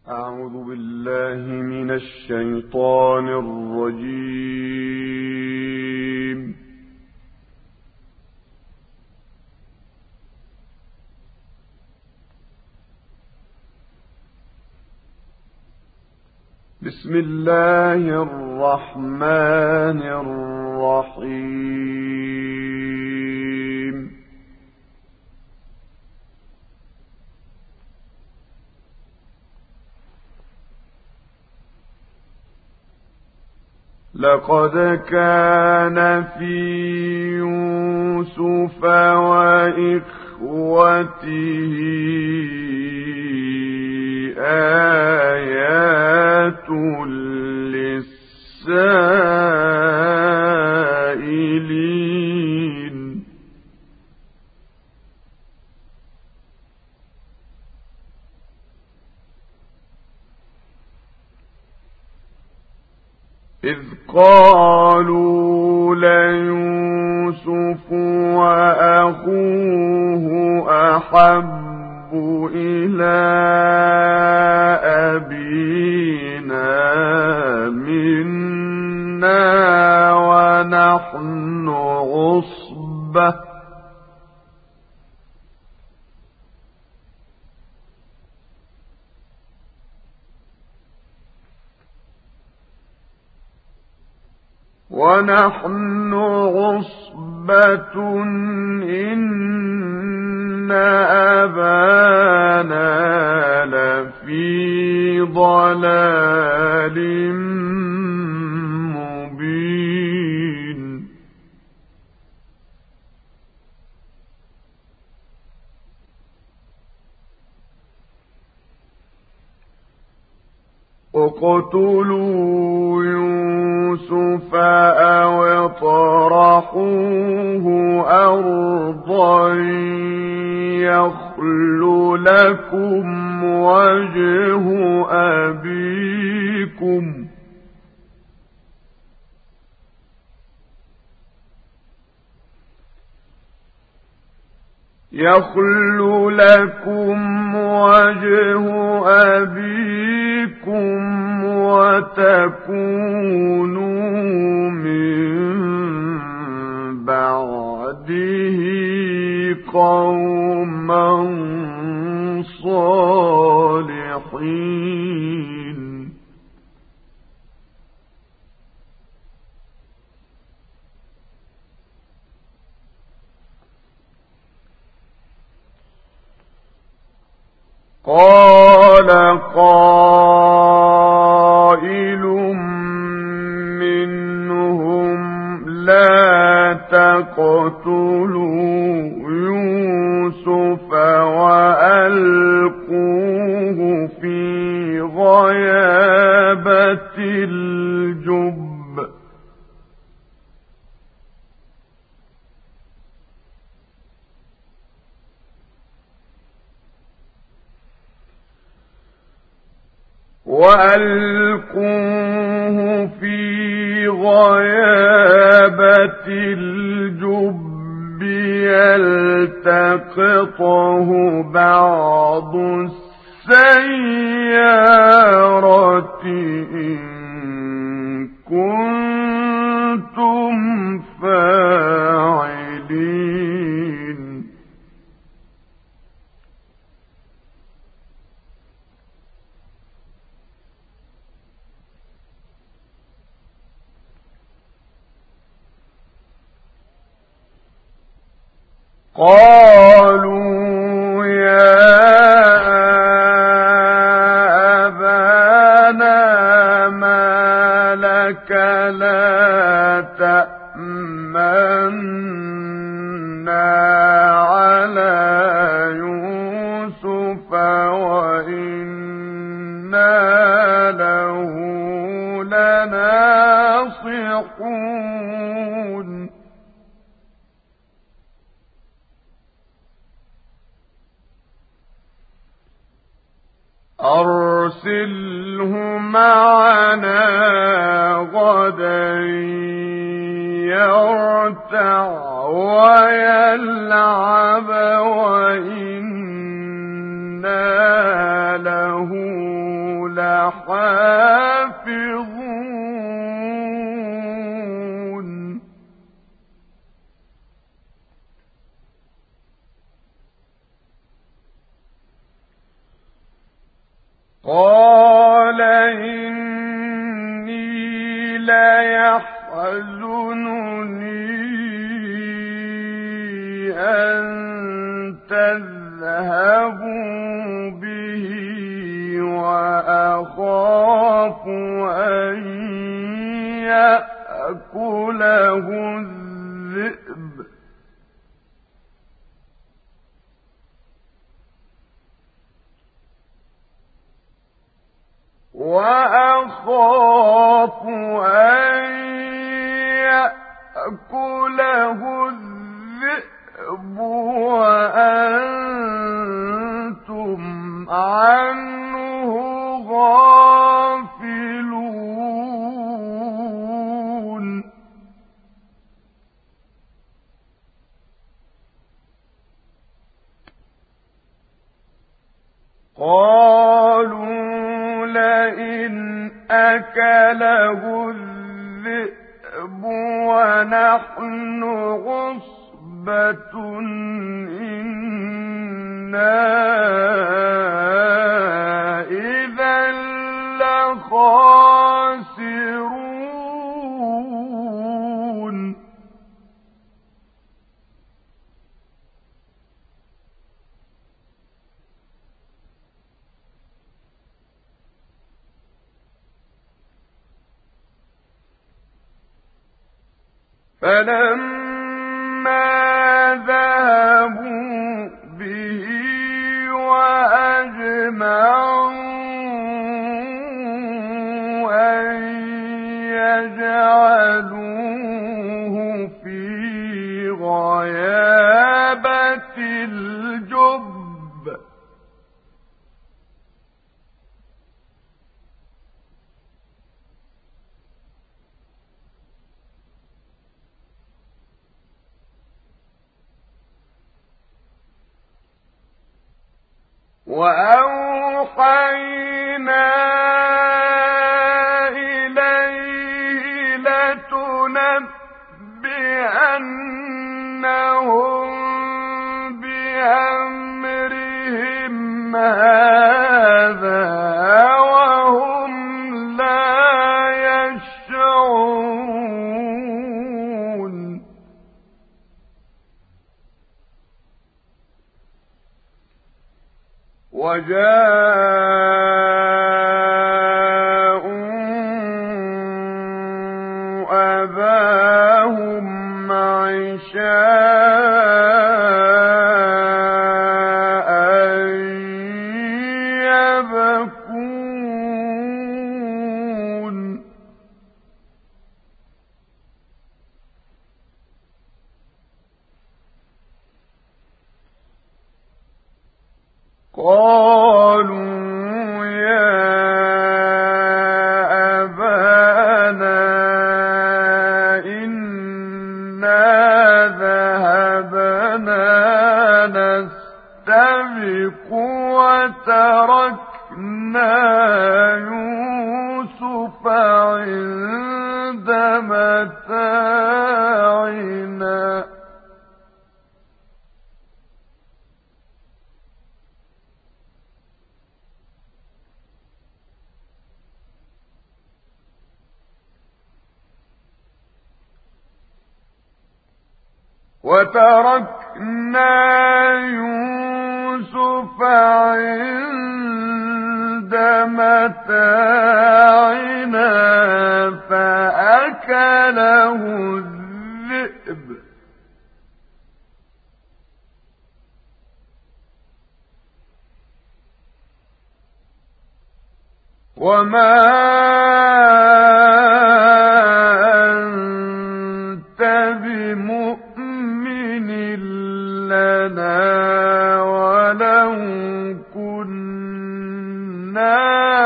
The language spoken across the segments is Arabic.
أعوذ بالله من الشيطان الرجيم. بسم الله الرحمن الرحيم. لقد كان في يوسف وإخوته آيات للسائلين. إذ قالوا ليوسف وأخوه أحب إلى أبينا منا ونحن عصبة إن أبانا لفي ضلال مبين. اقتلوا يوسف أو اطرحوه أرضا يخل لكم وجه أبيكم وتكونوا من بعده قوما صالحين. قال قائل منهم لا تقتلوا يوسف وألقوه في غيابة الجب يلتقطه بعض السيارة إن كنتم فاعلين. قالوا يا أبانا ما لك لا تأمنا على يوسف وإنا له لناصحون. أرسله معنا غدا يرتع ويلعب وإنا له لحافظون قال إني ليحزنني أن تذهبوا به وأخاف أن يأكله الذئب وأنتم عنه غافلون قالوا لئن أكله الذئب ونحن عصبة إنا إذا لخاسرون فلما ذهبوا به وأجمعوا أن يجعلوه في غيابة الجب وأوحينا إليه لتنبئنهم بأمرهم هذا وهم لا يشعرون وجاءوا أباهم عشاء يبكون قالوا يا أبانا إنا ذهبنا نستبق وتركنا يوسف عند متاعنا فأكله الذئب وما أنت بمؤمن لنا ولو كنا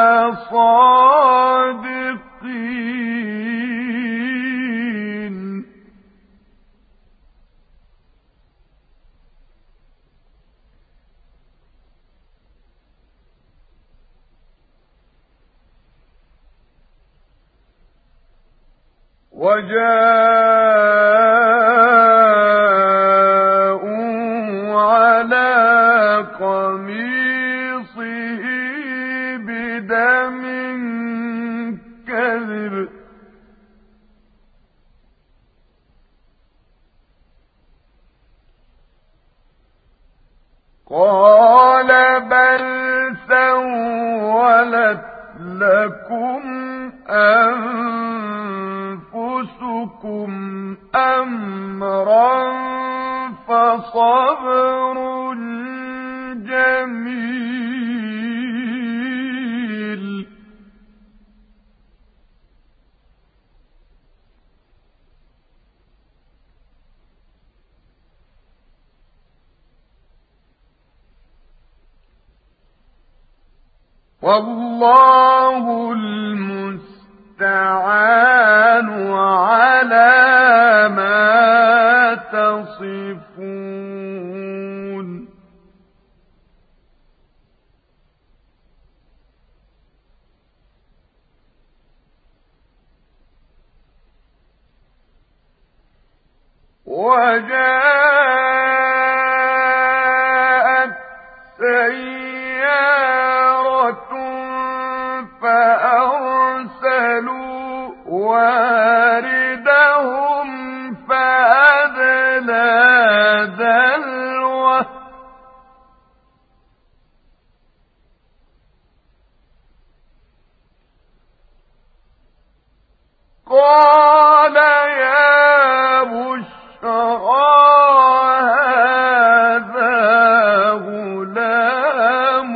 صادقين وجاءوا على قميصه بدم كذب قال بل سولت لكم أنفسكم أمرا فصبر جميل والله المستعان على ما تصفون وجاءت سيارة فأرسلوا واردهم فأدلى دلوه قال يا بشرى هذا غلام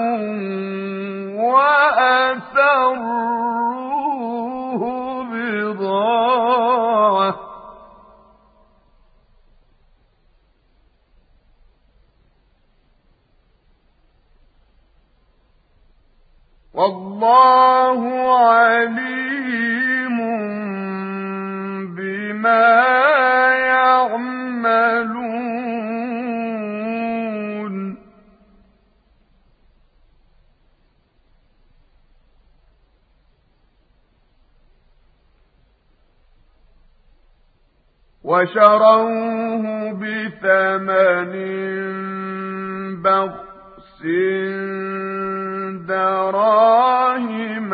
وأسروه بضاعة والله عليم بما يعملون وشروه بثمن بخس دراهم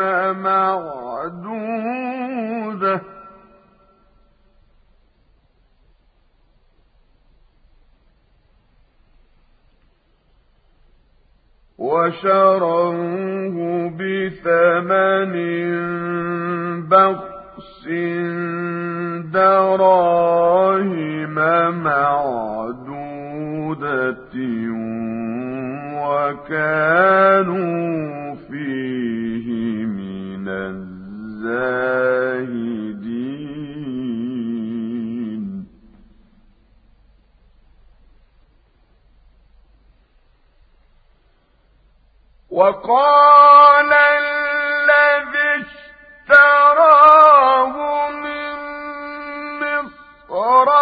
معدودة وشروه بثمن بخس دراهم معدودة وكانوا فيه من الزاهدين وقال الذي اشتراه من مصر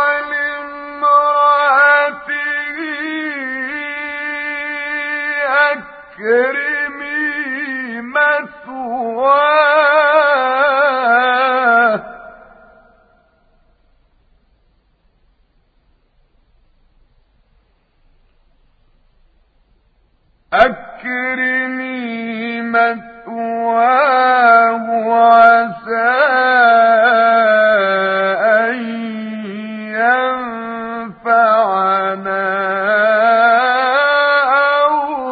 لامرأته أكرمي مثواه عسى أن ينفعنا أو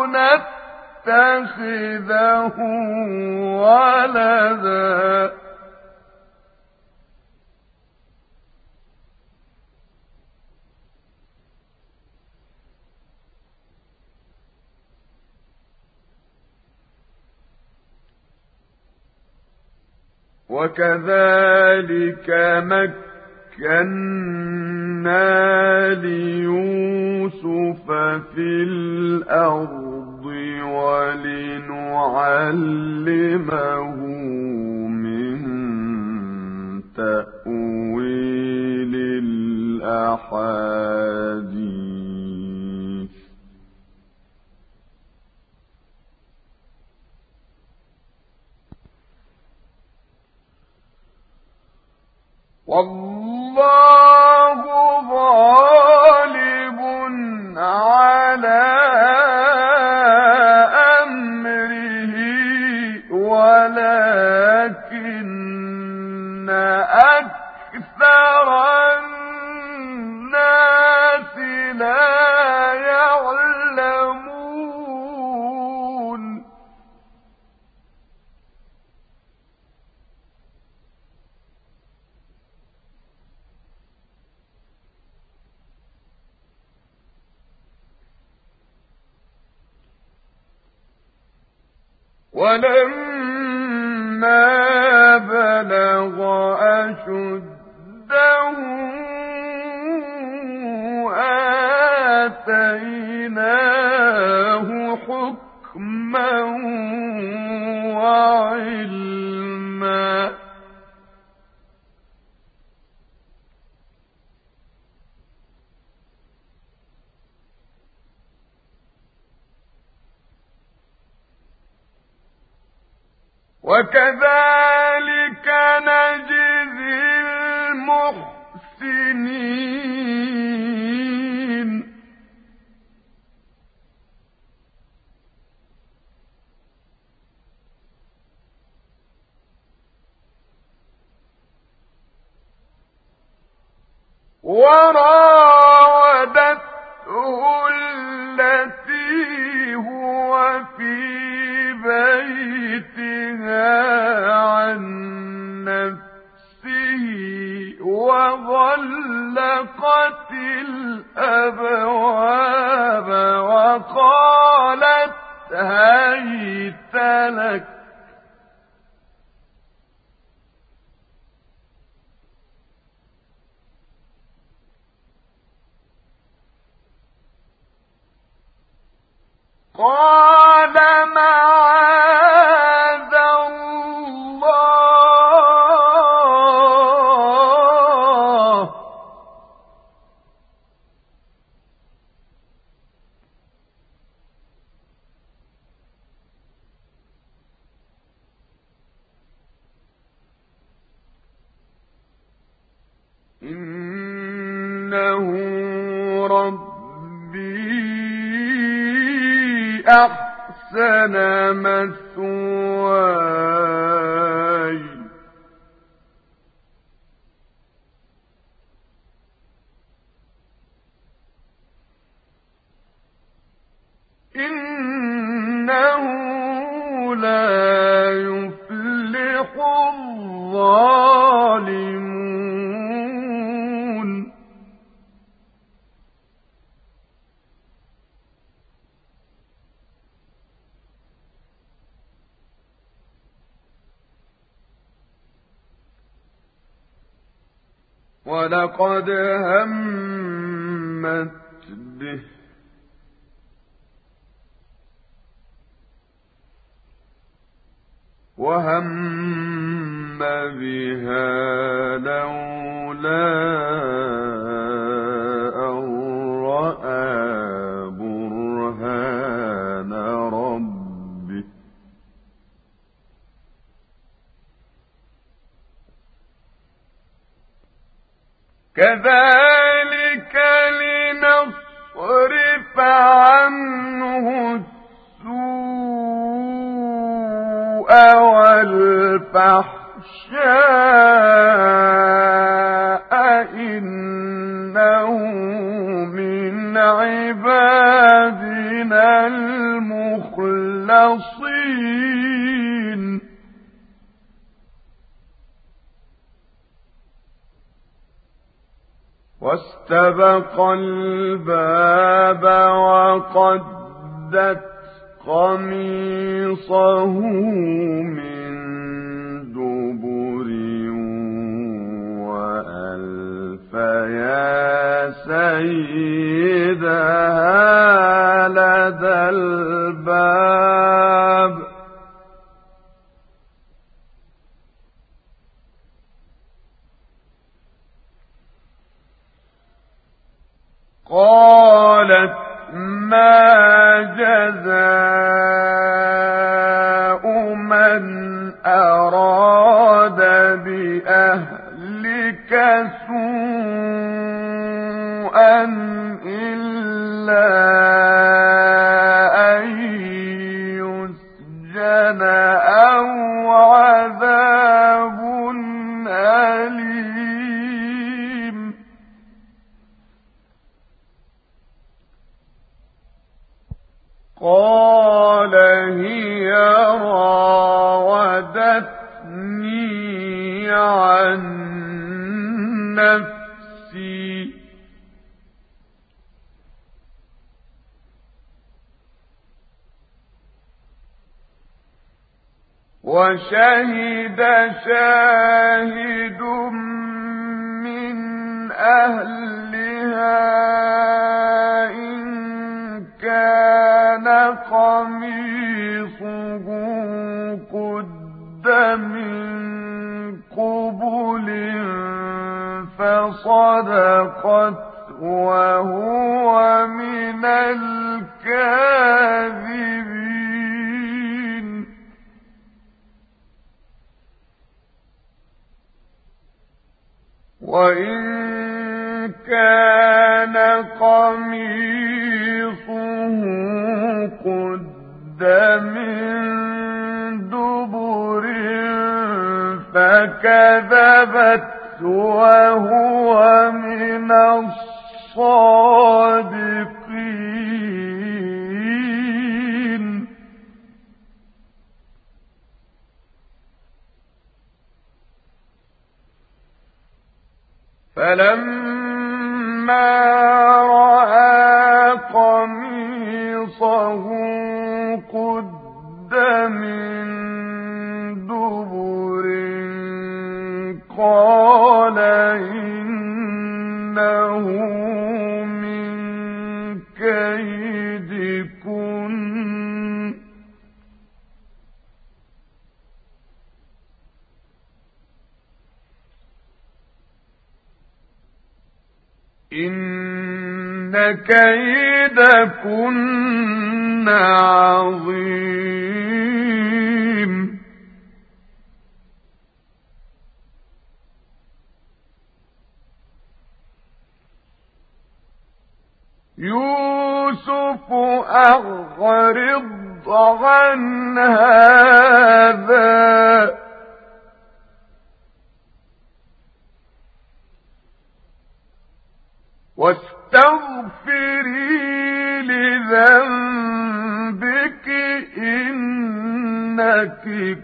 نتخذه ولدا وكذلك مكنا ليوسف في الأرض ولنعلمه من تأويل الأحاديث والله غالب على أمره ولكن أكثر الناس لا يعلمون ولما بلغ أشده آتيناه حكما وعلما وكذلك نجزي المحسنين وراودته التي هو في بيتها عن نفسه وغلقت الأبواب وقالت هيت لك قال معاذ الله إنه ربي أحسن مثواي إنه لا يفلح الظالمون ولقد همت به وهم بها لولا أن رأى برهان ربه كذلك لنصرف عنه السوء والفحشاء إنه من عبادنا المخلصين واستبق الباب وقدت قميصه من دبر وألف يا سيدها لدى الباب قالت ما جزاء من أراد بأهلك سُوءًا إِلَّا أَن يُسْجَنَ أَوْ عَذَابٌ أَلِيمٌ. قَالَ هِيَ رَاوَدَتْنِي عَن نَّفْسِي وَشَهِدَ شَاهِدٌ مِّنْ أَهْلِهَا إِن كَانَ قَمِيصُهُ قُدَّ مِن قُبُلٍ فَصَدَقَتْ وَهُوَ مِنَ الْكَاذِبِينَ. وَإِن كَانَ قَمِيصُهُ قُدَّ مِن دُبُرٍ فَكَذَبَتْ وَهُوَ مِنَ الصَّادِقِينَ. فَلَمَّا رَأَىٰ قَمِيصَهُ قُدَّ مِن دُبُرٍ قَالَ إِنَّهُ مِن كَيْدِكُنَّ إِنَّ كَيْدَكُنَّ عَظِيمٌ. يُوسُفُ أَعْرِضْ عَنْ هَٰذَا وَاسْتَغْفِرِي لِذَنبِكِ إِنَّكِ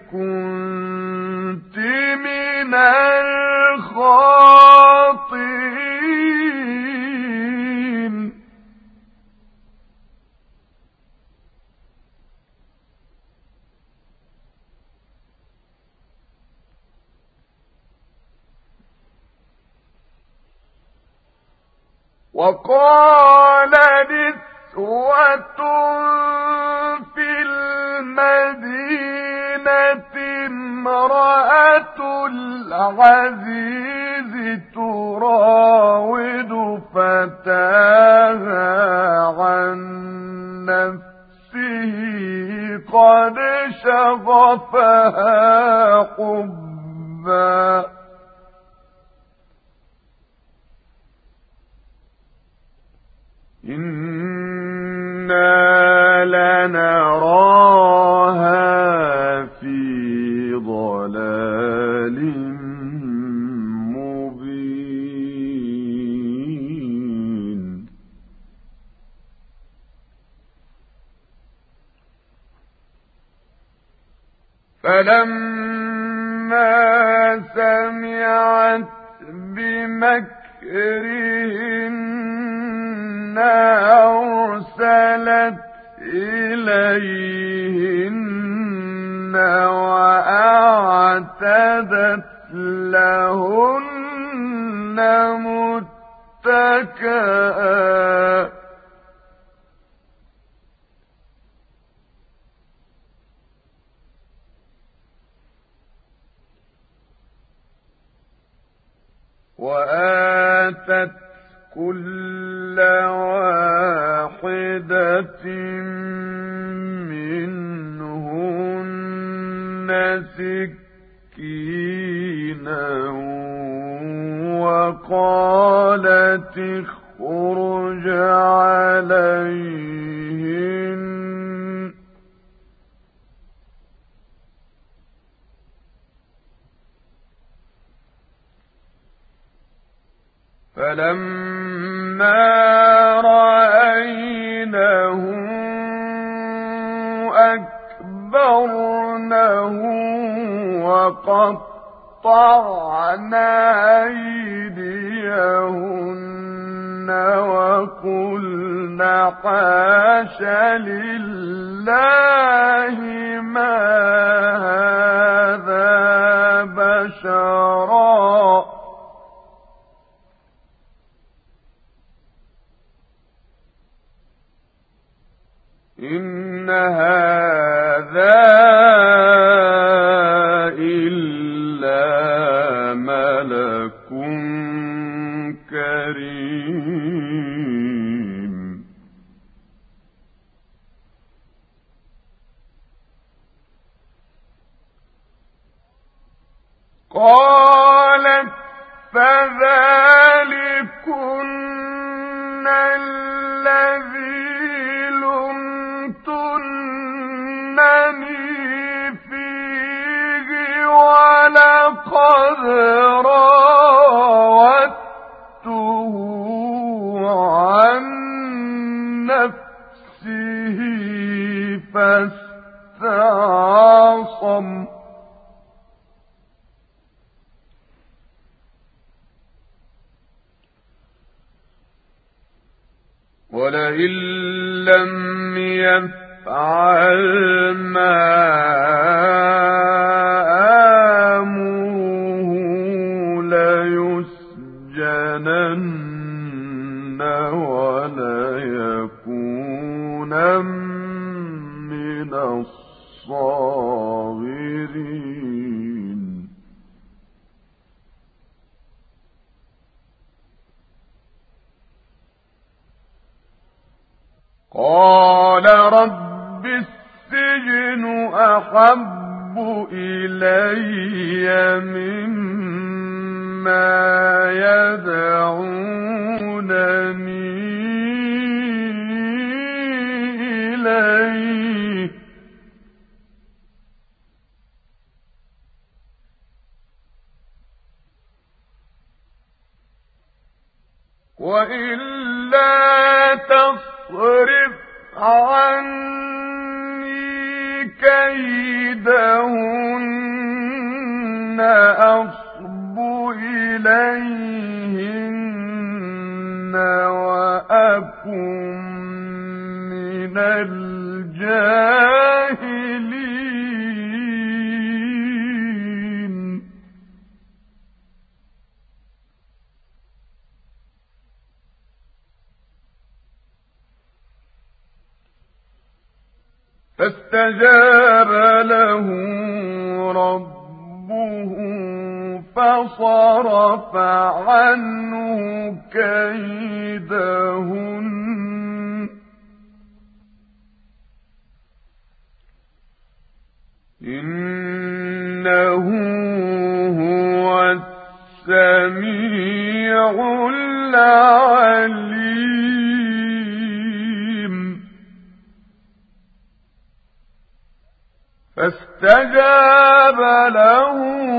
كُنتِ مِنَ الْخَاطِئِينَ. وَقَالَ نِسْوَةٌ فِي الْمَدِينَةِ امْرَأَتُ الْعَزِيزِ تُرَاوِدُ فَتَاهَا عَن نَّفْسِهِ قَدْ شَغَفَهَا حُبًّا إِنَّا لَنَرَاهَا فِي ضَلَالٍ مُّبِينٍ. فَلَمَّا سَمِعَتْ بِمَكْرِهِنَّ أَرْسَلَتْ إِلَيْهِنَّ وَأَعْتَدَتْ لَهُنَّ مُتَّكَأً وَآتَتْ كُلَّ وَاحِدَةٍ مِّنْهُنَّ سِكِّينًا مسكينا وقالت اخرج عليهن فلما رأينه أكبرنه وقطعن أيديهن وقلن حاش لله ما هذا بشرا إن هذا إلا ملك كريم قالت فذلكن الذي لمتنني فيه ولقد راودته عن نفسه فاستعصم ولئن لم يفعل ما آمره ليسجنن وليكونن من الصاغرين قال رب السجن أحب إلي مما يدعونني إليه وإلا تصرف عني كيدهن أصب إليهن وأكن من الجاهلين فاستجاب له ربه فصرف عنه كيدهن إنه هو السميع العليم فاستجاب له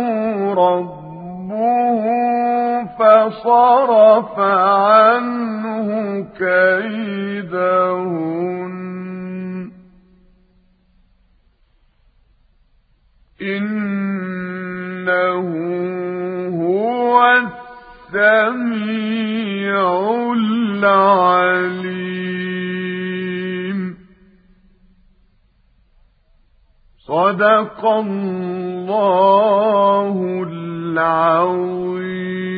ربه فصرف عنه كيدهن إنه هو السميع العليم صدق الله العظيم